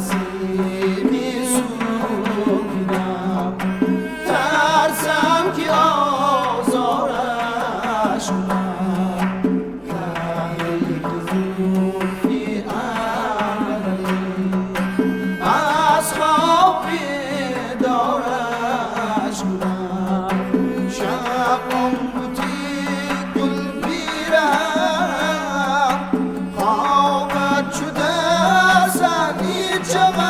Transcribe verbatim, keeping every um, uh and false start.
نسیمی سویدم ترسم که آزارش کنم تحریک زلفی عملی از خواب بیدارش کنم شب آموتی گل بیرم خوابت شده سنی چه